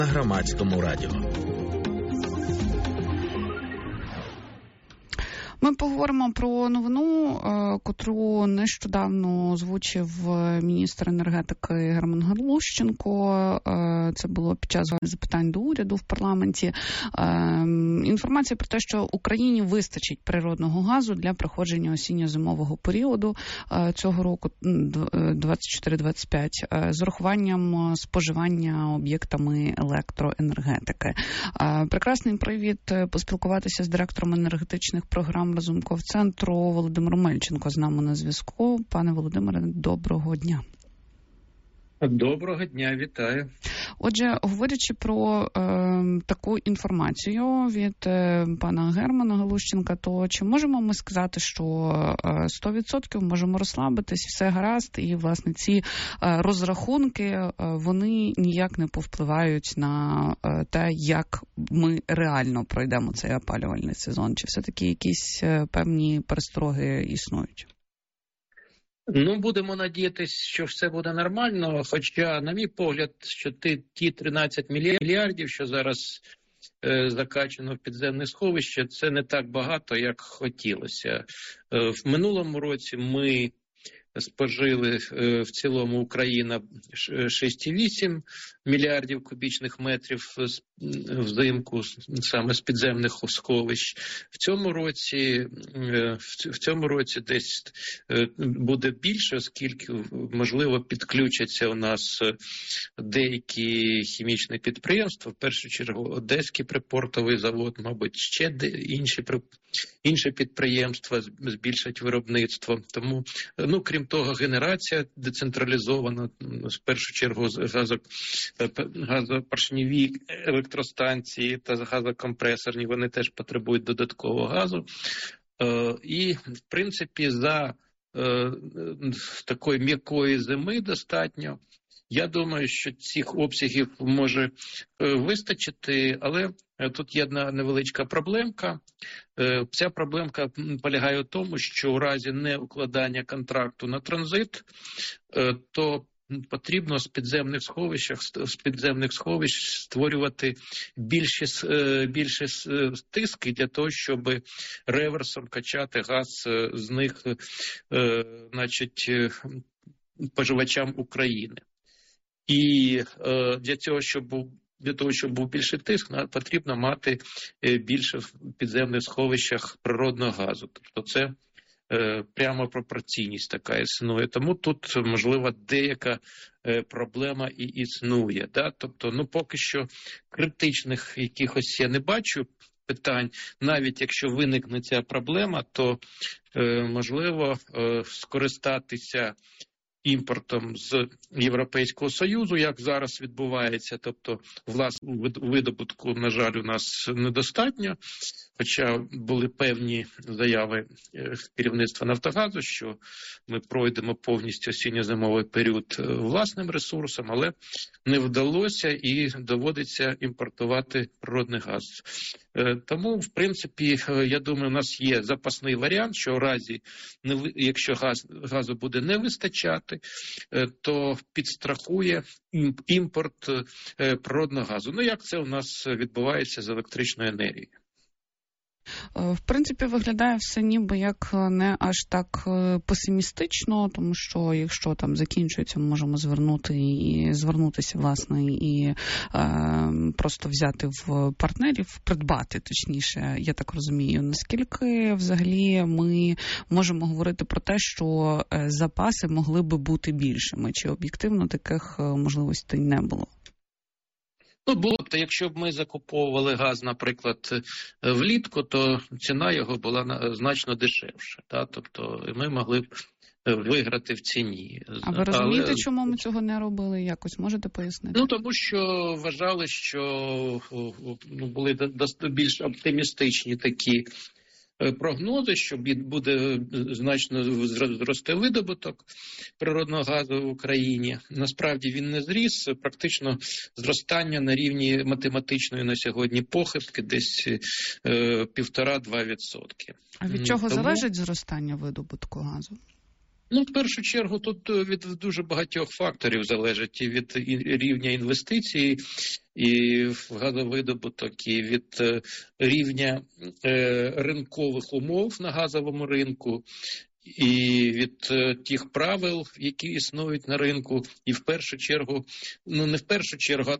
на Громадському радіо. Ми поговоримо про новину, котру нещодавно озвучив міністр енергетики Герман Галущенко. Це було під час запитань до уряду в парламенті. Інформація про те, що Україні вистачить природного газу для проходження осінньо-зимового періоду цього року 24-25 з урахуванням споживання об'єктами електроенергетики. Прекрасний привід поспілкуватися з директором енергетичних програм Разумков-центру Володимиром Мельченко з нами на зв'язку. Пане Володимире, доброго дня. Доброго дня, вітаю. Отже, говорячи про таку інформацію від пана Германа Галущенка, то чи можемо ми сказати, що 100% можемо розслабитись, все гаразд, і, власне, ці розрахунки, вони ніяк не повпливають на те, як ми реально пройдемо цей опалювальний сезон? Чи все-таки якісь певні перестороги існують? Ну, будемо надіятися, що все буде нормально, хоча, на мій погляд, що ті 13 мільярдів, що зараз закачано в підземне сховище, це не так багато, як хотілося. В минулому році ми спожили в цілому Україна 6,8 мільярдів кубічних метрів взимку саме з підземних сховищ. В цьому році десь буде більше, оскільки, можливо, підключаться у нас деякі хімічні підприємства, в першу чергу Одеський припортовий завод, мабуть, ще інші підприємства збільшать виробництво. Тому, крім того, генерація децентралізована, в першу чергу газопоршневі електростанції та газокомпресорні, вони теж потребують додаткового газу. І, в принципі, за такої м'якої зими достатньо. Я думаю, що цих обсягів може вистачити, але тут є одна невеличка проблемка. Ця проблемка полягає в тому, що у разі неукладання контракту на транзит, то потрібно з підземних сховищ створювати більше стиски для того, щоб реверсом качати газ з них, споживачам України. І для того, щоб був більший тиск, потрібно мати більше в підземних сховищах природного газу. Тобто це прямо пропорційність така існує. Тому тут, можливо, деяка проблема і існує. Да? Тобто, поки що критичних якихось я не бачу питань. Навіть якщо виникне ця проблема, то можливо скористатися імпортом з Європейського Союзу, як зараз відбувається, тобто власного видобутку, на жаль, у нас недостатньо, хоча були певні заяви керівництва Нафтогазу, що ми пройдемо повністю осінньо-зимовий період власним ресурсом, але не вдалося і доводиться імпортувати природний газ. Тому, в принципі, я думаю, у нас є запасний варіант, що в разі, якщо газу буде не вистачати, то підстрахує імпорт природного газу. Як це у нас відбувається з електричною енергією? В принципі, виглядає все ніби як не аж так песимістично, тому що якщо там закінчується, ми можемо звернутися, власне, і просто взяти в партнерів, придбати, точніше, я так розумію. Наскільки взагалі ми можемо говорити про те, що запаси могли би бути більшими? Чи об'єктивно таких можливостей не було? Було б, якщо б ми закуповували газ, наприклад, влітку, то ціна його була значно дешевша. Тобто ми могли б виграти в ціні. А ви розумієте, чому ми цього не робили? Якось можете пояснити? Тому що вважали, що були більш оптимістичні такі прогнози, що буде значно зрости видобуток природного газу в Україні. Насправді він не зріс, практично зростання на рівні математичної на сьогодні похибки, десь 1,5-2%. А від чого залежить зростання видобутку газу? Ну, в першу чергу, тут від дуже багатьох факторів залежить і від рівня інвестицій, і в газовидобуток, і від рівня ринкових умов на газовому ринку, і від тих правил, які існують на ринку, і в першу чергу, ну не в першу чергу,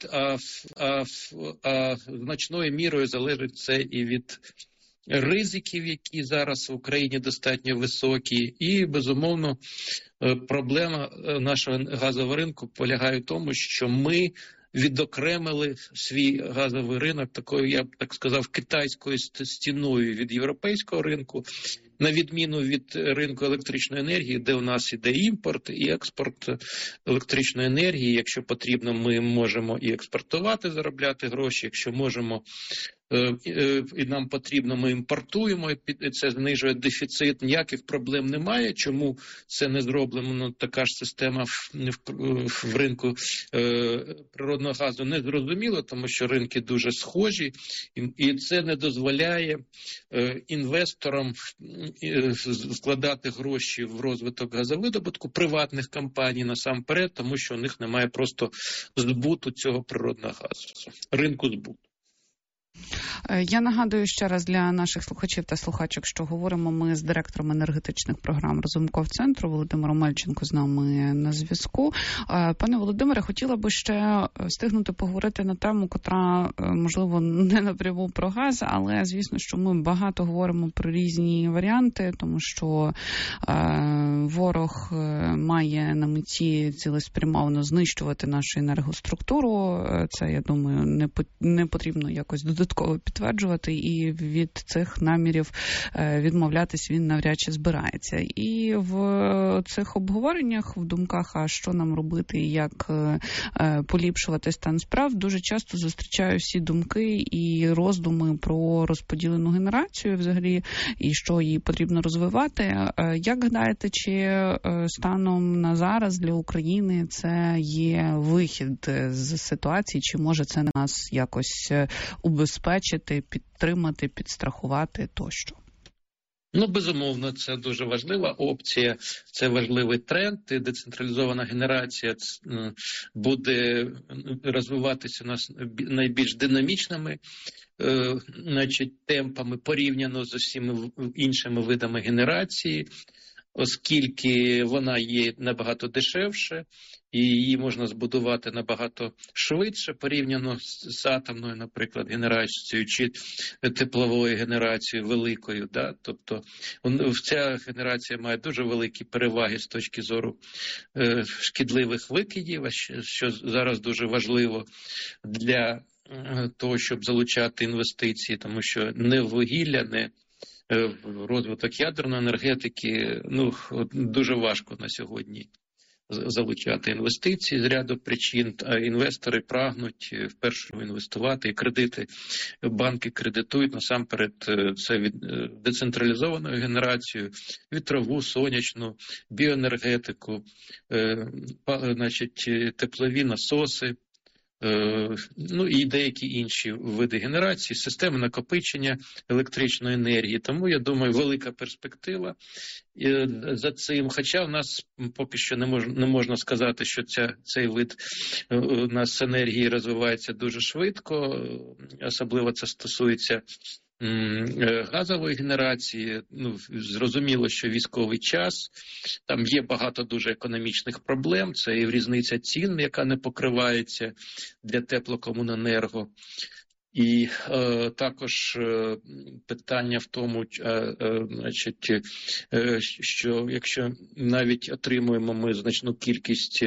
а значною мірою залежить це і від ризиків, які зараз в Україні достатньо високі, і, безумовно, проблема нашого газового ринку полягає в тому, що ми відокремили свій газовий ринок такою, я б так сказав, китайською стіною від європейського ринку, на відміну від ринку електричної енергії, де у нас іде імпорт і експорт електричної енергії. Якщо потрібно, ми можемо і експортувати, заробляти гроші, якщо можемо і нам потрібно, ми імпортуємо, і це знижує дефіцит, ніяких проблем немає. Чому це не зроблено? Ну, така ж система в ринку природного газу не зрозуміло, тому що ринки дуже схожі, і це не дозволяє інвесторам вкладати гроші в розвиток газовидобутку приватних компаній насамперед, тому що у них немає просто збуту цього природного газу, ринку збуту. Я нагадую ще раз для наших слухачів та слухачок, що говоримо ми з директором енергетичних програм Разумков центру Володимиром Мельченко з нами на зв'язку. Пане Володимире, хотіла би ще встигнути поговорити на тему, котра, можливо, не напряму про газ, але, звісно, що ми багато говоримо про різні варіанти, тому що ворог має на меті цілеспрямовано знищувати нашу енергоструктуру. Це, я думаю, не потрібно якось додатково підтверджувати, і від цих намірів відмовлятись він навряд чи збирається. І в цих обговореннях, в думках, а що нам робити, як поліпшувати стан справ, дуже часто зустрічаю всі думки і роздуми про розподілену генерацію взагалі, і що її потрібно розвивати. Як гадаєте, чи станом на зараз для України це є вихід з ситуації, чи може це нас якось убезпечити, підтримати, підстрахувати тощо? Ну, безумовно, це дуже важлива опція, це важливий тренд. І децентралізована генерація буде розвиватися найбільш динамічними темпами порівняно з усіма іншими видами генерації, оскільки вона є набагато дешевше, і її можна збудувати набагато швидше порівняно з атомною, наприклад, генерацією чи тепловою генерацією великою. Да? Тобто ця генерація має дуже великі переваги з точки зору шкідливих викидів, що зараз дуже важливо для того, щоб залучати інвестиції, тому що не вугілля, не розвиток ядерної енергетики, дуже важко на сьогодні залучати інвестиції з ряду причин, а інвестори прагнуть вперше інвестувати, і кредити, банки кредитують насамперед це децентралізованою генерацією, вітрову, сонячну, біоенергетику, теплові насоси, і деякі інші види генерації, системи накопичення електричної енергії. Тому, я думаю, велика перспектива за цим. Хоча в нас поки що не можна сказати, що цей вид у нас енергії розвивається дуже швидко, особливо це стосується газової генерації. Зрозуміло, що військовий час, там є багато дуже економічних проблем, це і різниця цін, яка не покривається для теплокомуненерго. І також питання в тому, що якщо навіть отримуємо ми значну кількість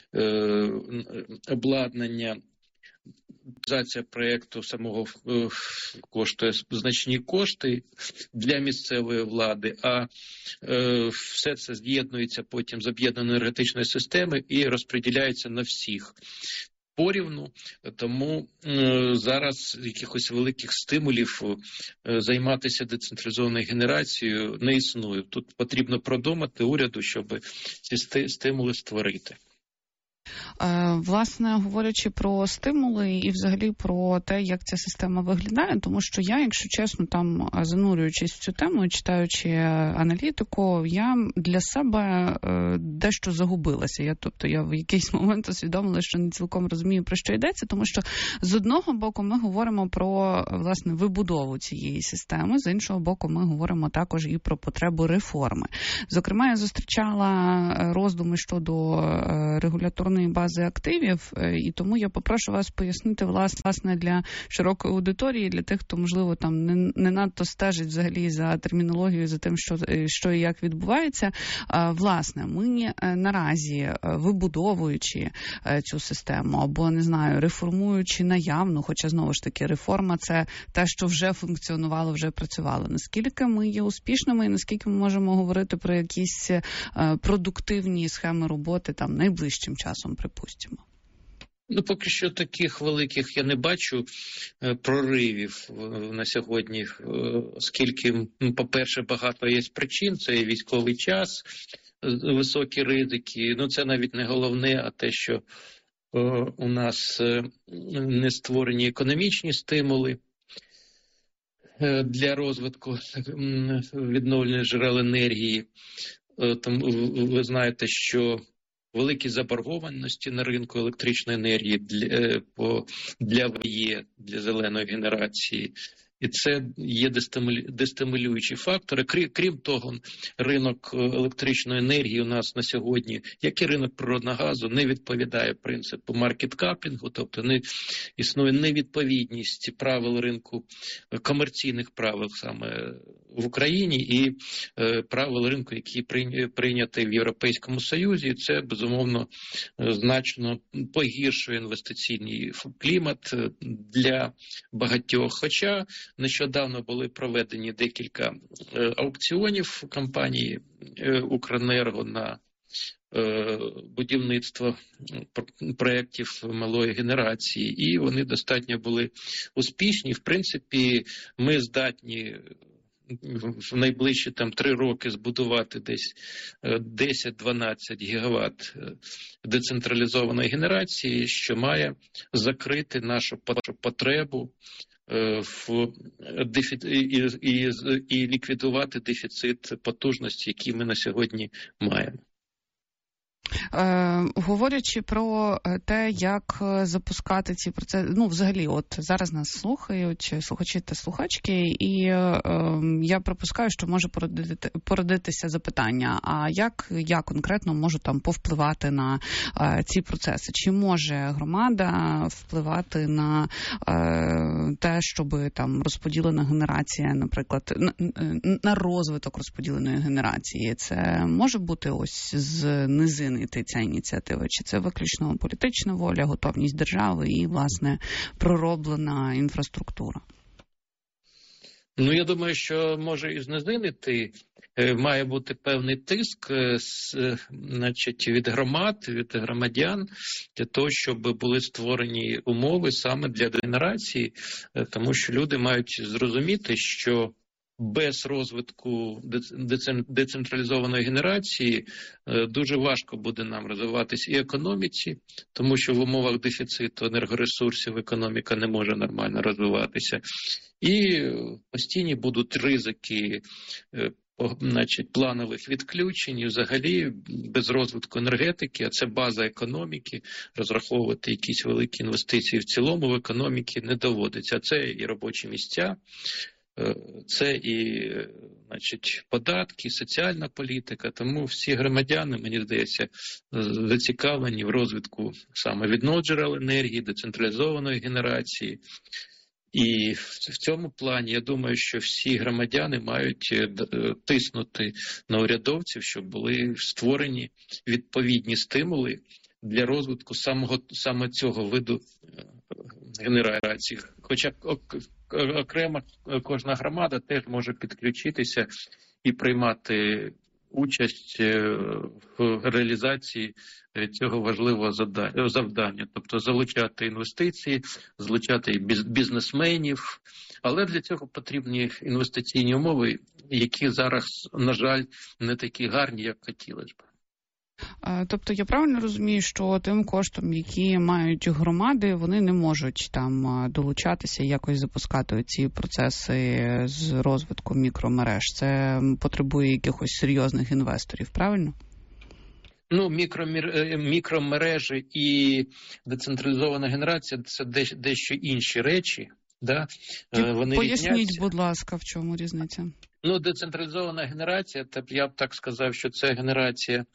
обладнання, реалізація проєкту самого коштує значні кошти для місцевої влади, а все це з'єднується потім з об'єднаною енергетичною системою і розподіляється на всіх порівну, тому зараз якихось великих стимулів займатися децентралізованою генерацією не існує. Тут потрібно продумати уряду, щоб ці стимули створити. Власне, говорячи про стимули і взагалі про те, як ця система виглядає, тому що я, якщо чесно, там занурюючись в цю тему, читаючи аналітику, я для себе дещо загубилася. Я в якийсь момент усвідомила, що не цілком розумію, про що йдеться, тому що з одного боку ми говоримо про, власне, вибудову цієї системи, з іншого боку ми говоримо також і про потребу реформи. Зокрема, я зустрічала роздуми щодо регуляторної бази активів, і тому я попрошу вас пояснити, власне, для широкої аудиторії, для тих, хто, можливо, там не надто стежить взагалі за термінологією, за тим, що і як відбувається. Власне, ми наразі, вибудовуючи цю систему, або, не знаю, реформуючи наявну, хоча, знову ж таки, реформа – це те, що вже функціонувало, вже працювало. Наскільки ми є успішними і наскільки ми можемо говорити про якісь продуктивні схеми роботи там найближчим часом, припустимо? Поки що таких великих я не бачу проривів на сьогодні, оскільки, по-перше, багато є причин, це і військовий час, високі ризики, це навіть не головне, а те, що у нас не створені економічні стимули для розвитку відновлювальних джерел енергії. Тому ви знаєте, що великі заборгованості на ринку електричної енергії для зеленої генерації. І це є дестимулюючі фактори. Крім того, ринок електричної енергії у нас на сьогодні, як і ринок природного газу, не відповідає принципу маркет-капінгу, тобто існує невідповідність правил ринку, комерційних правил саме в Україні і правил ринку, які прийняті в Європейському Союзі. І це, безумовно, значно погіршує інвестиційний клімат для багатьох. Хоча нещодавно були проведені декілька аукціонів компанії «Укренерго» на будівництво проєктів малої генерації, і вони достатньо були успішні. В принципі, ми здатні в найближчі 3 роки збудувати десь 10-12 гігават децентралізованої генерації, що має закрити нашу потребу і ліквідувати дефіцит потужності, який ми на сьогодні маємо. Говорячи про те, як запускати ці процеси, взагалі, от зараз нас слухають слухачі та слухачки, і я припускаю, що може породитися запитання, а як я конкретно можу там повпливати на ці процеси? Чи може громада впливати на те, щоб там розподілена генерація, наприклад, на розвиток розподіленої генерації? Це може бути ось з низини ця ініціатива? Чи це виключно політична воля, готовність держави і, власне, пророблена інфраструктура? Я думаю, що може і з низини має бути певний тиск від громад, від громадян, для того, щоб були створені умови саме для генерації, тому що люди мають зрозуміти, що без розвитку децентралізованої генерації дуже важко буде нам розвиватись і економіці, тому що в умовах дефіциту енергоресурсів економіка не може нормально розвиватися. І постійні будуть ризики планових відключень, і взагалі без розвитку енергетики, а це база економіки, розраховувати якісь великі інвестиції в цілому в економіці не доводиться. Це і робочі місця, це і, податки, соціальна політика. Тому всі громадяни, мені здається, зацікавлені в розвитку саме відновлювальних джерел енергії, децентралізованої генерації. І в цьому плані, я думаю, що всі громадяни мають тиснути на урядовців, щоб були створені відповідні стимули для розвитку саме цього виду генерації. Хоча окремо кожна громада теж може підключитися і приймати участь в реалізації цього важливого завдання. Тобто залучати інвестиції, залучати бізнесменів. Але для цього потрібні інвестиційні умови, які зараз, на жаль, не такі гарні, як хотілося б. Тобто я правильно розумію, що тим коштом, які мають громади, вони не можуть там долучатися і якось запускати ці процеси з розвитку мікромереж? Це потребує якихось серйозних інвесторів, правильно? Ну, мікромережі і децентралізована генерація – це дещо інші речі. Да? Вони поясніть, різняться. будь ласка, в чому різниця? Ну, децентралізована генерація, я б так сказав, що це генерація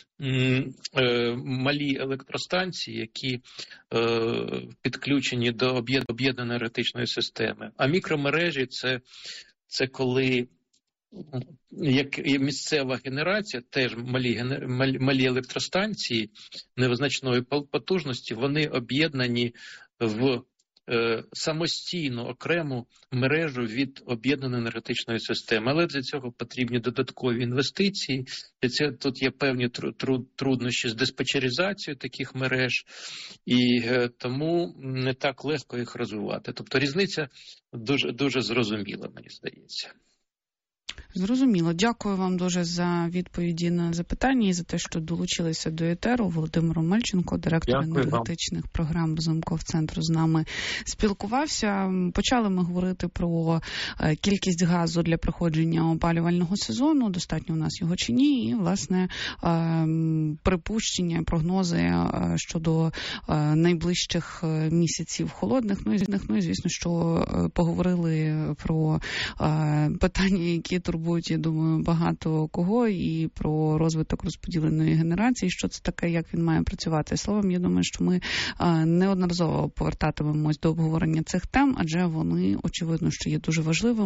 малі електростанції, які підключені до об'єднаної енергетичної системи. А мікромережі це коли як місцева генерація, теж малі електростанції невизначної потужності, вони об'єднані в самостійну окрему мережу від об'єднаної енергетичної системи. Але для цього потрібні додаткові інвестиції. Тут є певні труднощі з диспетчеризацією таких мереж, і тому не так легко їх розвивати. Тобто різниця дуже, дуже зрозуміла, мені здається. Зрозуміло. Дякую вам дуже за відповіді на запитання і за те, що долучилися до етеру. Володимир Омельченко, директор енергетичних програм Разумков-центру, з нами спілкувався. Почали ми говорити про кількість газу для проходження опалювального сезону, достатньо у нас його чи ні, і, власне, припущення, прогнози щодо найближчих місяців холодних. Ну і звісно, що поговорили про питання, які турбують, я думаю, багато кого, і про розвиток розподіленої генерації, що це таке, як він має працювати. Словом, я думаю, що ми неодноразово повертатимемось до обговорення цих тем, адже вони, очевидно, що є дуже важливими.